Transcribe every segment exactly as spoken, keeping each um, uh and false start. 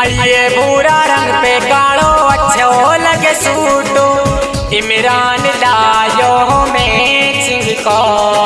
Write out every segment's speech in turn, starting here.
आइए भूरा रंग पे कालो अच्छो लगे सूटो, इमरान लायो मैचिंग को।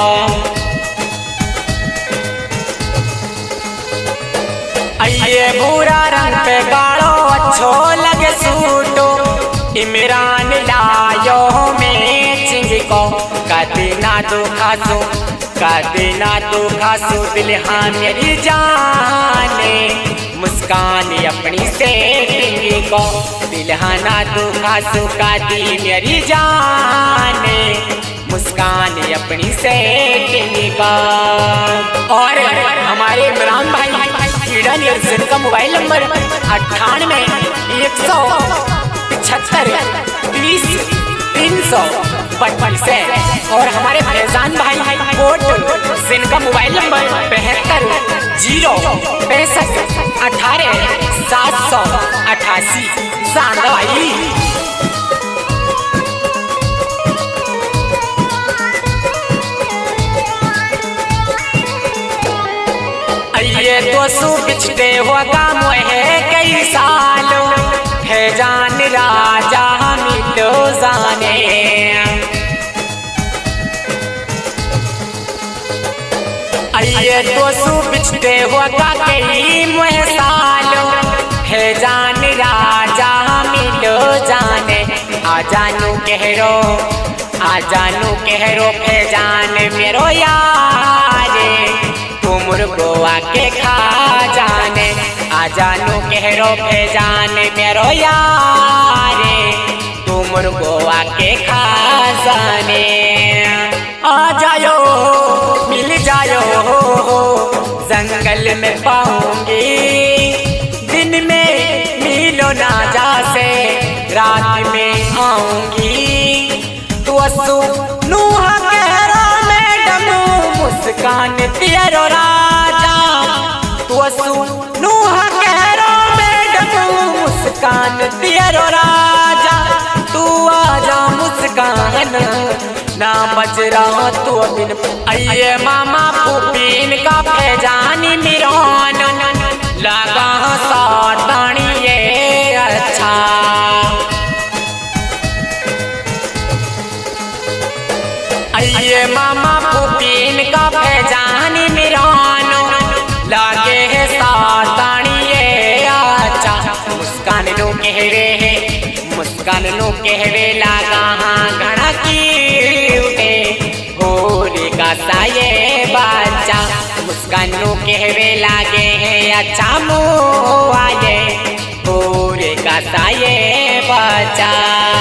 आइए भूरा रंग पे कालो अच्छो लगे सूटो, इमरान लायो मैचिंग को। कदी ना तो खासो कदी ना तो खासो दिल हाँ मेरी जाने, मुस्कान अपनी सेटिंग को। दिल हाँ ना तो खासो कदी मेरी जाने, मुस्कान अपनी सेटिंग को। और हमारे इमरान भाई कीड़ा निर्जन का मोबाइल नंबर अट्ठानवे एक सौ पचहत्तर बीस तीन सौ बत्तीस है। और हमारे फैजान भाई कोट जिनका मोबाइल नंबर बहत्तर जीरो पैंसठ अठारह सात सौ अठासी। सांदा भाई ये दोस्तों बिछते होगा मोहे कई सालों, फैजान राजा मिलो जाने। ये दोस्तों बिछते होगा कई मोहे सालों, फैजान राजा मिलो जाने। आ जानू कहरो आ जानू कहरो फैजान मेरो यारे, तुमुर गोवा के खा जाने। आ जानू कहरो फैजान मेरो यारे, तुमुर गोवा के खा जाने। आ जायो मिल जायो जंगल में पाऊंगी, दिन में मिलो ना जासे रात में आऊंगी। तू असू नूहा कहरा मैडम, मुस्कान तेरो राजा। तू असू नूहा कहरा मैडम, मुस्कान तेरो राजा। तू आजा मुस्कान ना बज रहा तो बिन। आइए मामा फूफीन का फैजान मिरान, लगा सातानी ये अच्छा। आइए मामा फूफीन का फैजान मिरान, लागे है सातानी ये अच्छा। मुस्कान नो कहवे है मुस्कान नो कहवे लागा हाँ घड़ा की साये बाचा। मुस्कान नो कहवे लागे हैं अच्छा मुँह आए, पूरे का साये बाचा।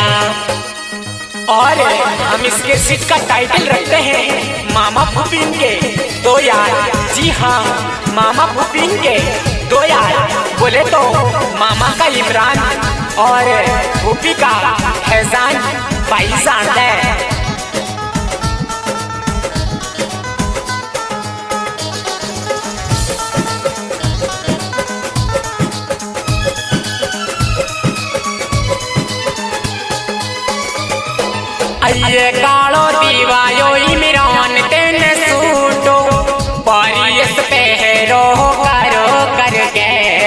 और हम इसके सीट का टाइटल रखते हैं मामा फूफीन के दो यार। जी हाँ, मामा फूफीन के दो यार बोले तो मामा का इमरान और फूफी का फैजान भाईजान है। ये कालो दीवायो इमरान तेने सूटो, पारियस पहरो करो करके।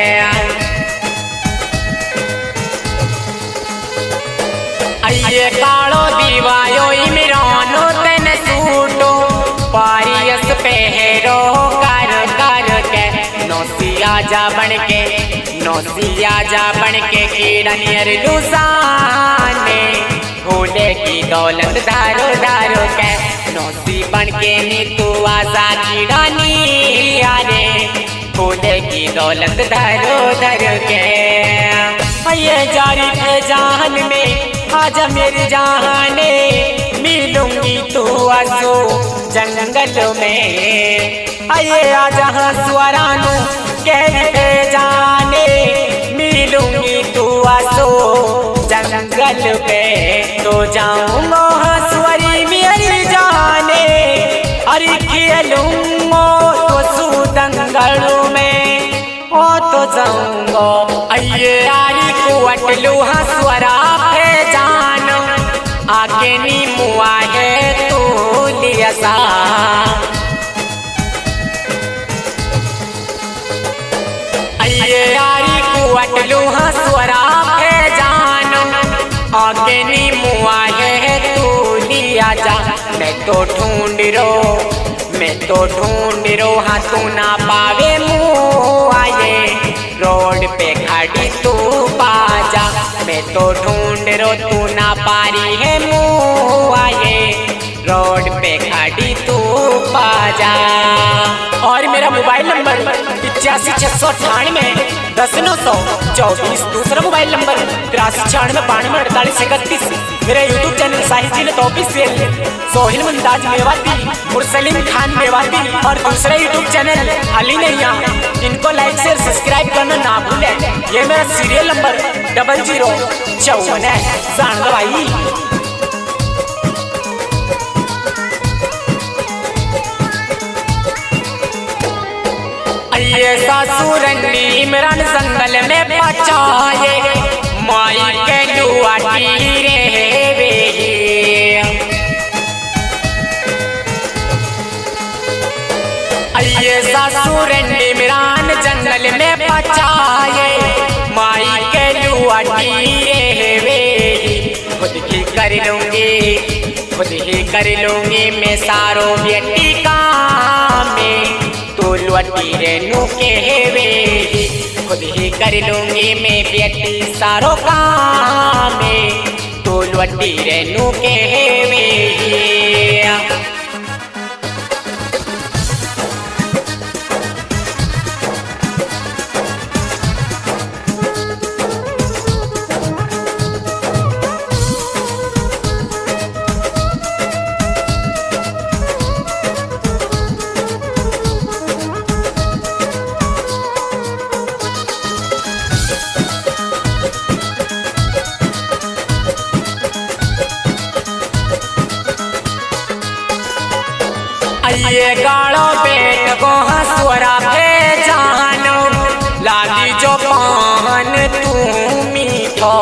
ये कालो दीवायो इमरान तेने सूटो, पारियस पहरो कर करके। नौसिया जा बन के नौसिया जा बन के कीड़नियर लुसाने, भोले की दौलत धारो धारो के। नौसी बन के नी तू आजा कीड़ानी आरे, भोले की दौलत धारो धारो के। ये जारी है जान में आजा मेरी जाने, मिलूंगी तू आसो जंगल में। आये आजा स्वरानू कहते जाने, मिलूंगी तू आसो जंगल पे। तो जाऊंगा हंसवरी मेरी जाने, अरे खेलूंगा तो सूदंगलों में ओ तो जाऊंगा। आइए आरी को अटलू हंसवरा फैजान, आके नी मुआ है तू लिया सा। आइए आरी को वटलू हाँ स्वरा पे जानो आगे नी मुआ है तू लिया जा। मैं तो ढूंढ रो मैं तो ढूंढ रो हाँ तू ना पावे मुआ ये रोड पे खड़ी तू बाजा। मैं तो ढूंढ रो तू ना पारी है मुआ ये रोड पे खड़ी तू बाजा। और मेरा मोबाइल नंबर पिचासी छः सौ अठानवे दस नौ सौ चौबीस। दूसरा मोबाइल नंबर तिरासी छियानवे बानवे अड़तालीस इकतीस। मेरा यूट्यूब चैनल साहिल जिले ऑफिशियल सोहिल मुमताज मेवाती मुरसलीम खान मेवाती। और दूसरा यूट्यूब चैनल अली नैया, इनको लाइक शेयर सब्सक्राइब करना ना भूलें। ये मेरा सीरियल नंबर डबल जीरो चौवन है। जान दो भाई। ये सासुरनी इमरान जंगल में पचाए माई के लुआटी रे वे। ये सासुरनी इमरान जंगल में पचाए माई के लुआटी रे वे। खुद ही कर लूंगी खुद ही कर लूंगी मैं सारो बेटी काम में तू लुटी रेनू के वे। खुद ही कर लूंगी मैं बेटी सारो काम में तू लुटी रेनू के वे। ये गाड़ो बेट को हंसुरा पे जानो लाली जो पान तू मीठो।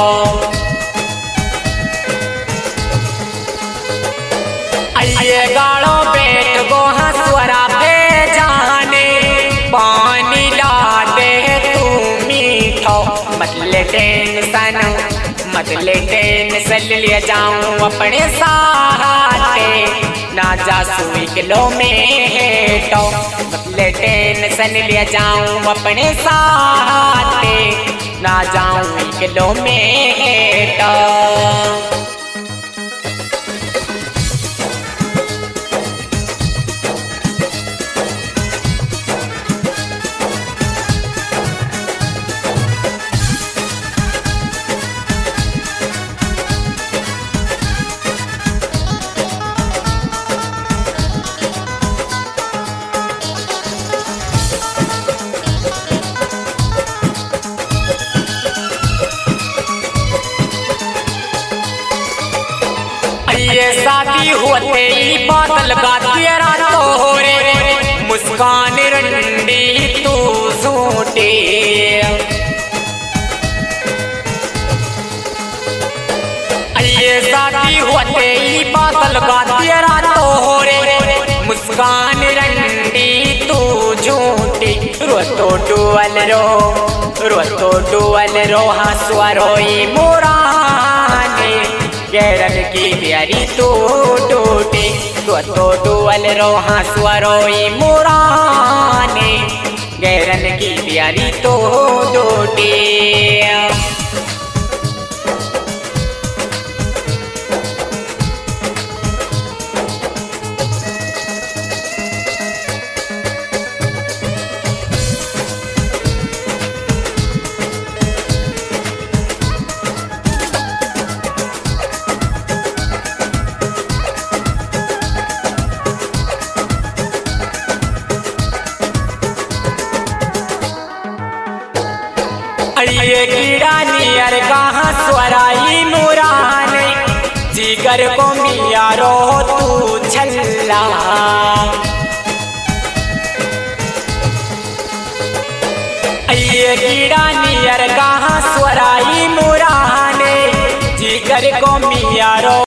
ये गाड़ो बेट को हंसुरा पे जाने पानी ला दे तू मीठो। मतले टेंशन मतले टेंशन ले जाऊं अपने साथे ना जा सुई किलो में हेटो। मतले टेंशन ले जाऊं अपने साथे ना जाऊं किलो में हेटो। ये शादी होते ही बादल का तेरा तोरे मुस्कान रंडी तू सूटे। ये शादी होते ही बादल का तेरा तोरे मुस्कान रंडी तू झूठी। रो तो डुअल रो रो तो डुअल रो हंसुआ रोई मोराने गैरन की प्यारी तू टूटे। तो तो डुअल रो हंसुआ रोई मोराने गैरन की प्यारी तू टूटे। ये कीड़ा नियर कहाँ स्वराई मुराने जिगर को मिया रो तू छल्ला। ये कीड़ा नियर कहाँ स्वराई मुराने जिगर को मिया रो